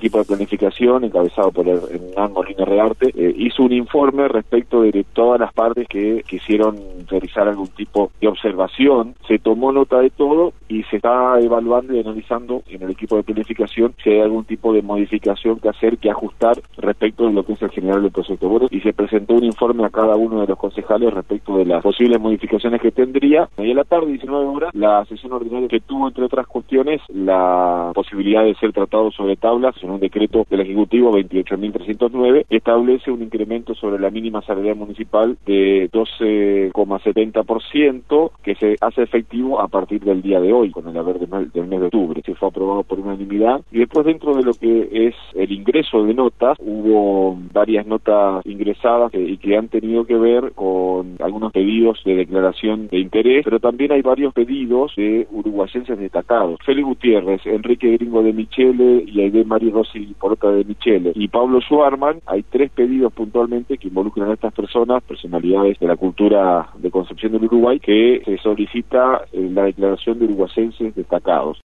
equipo de planificación, encabezado por Hernán Molina Rearte, hizo un informe respecto de todas las partes que quisieron realizar algún tipo de observación. Se tomó nota de todo y se está evaluando y analizando en el equipo de planificación si hay algún tipo de modificación que hacer, que ajustar respecto de lo que es el general del proyecto. Bueno, y se presentó un informe a cada uno de los concejales respecto de las posibles modificaciones que tendría. Y a la tarde, 19 horas, la sesión ordinaria que tuvo, entre otras cuestiones, la posibilidad de ser tratado sobre tablas en un decreto del Ejecutivo 28.309, que establece un incremento sobre la mínima salarial municipal de 12,70% que se hace efectivo a partir del día de hoy, con el haber del mes de octubre. Se fue aprobado por unanimidad y después, dentro de lo que es el ingreso de notas, hubo varias notas ingresadas y que han tenido que ver con algunos pedidos de declaración de interés, pero también hay varios pedidos de uruguayenses destacados. Félix Gutiérrez, Enrique Gringo de Michele y Aide Mari Rossi Porota de Michele y Pablo Schwarman. Hay 3 pedidos puntualmente que involucran a estas personas, personalidades de la cultura de Concepción del Uruguay, que se solicita la declaración de uruguayenses destacados.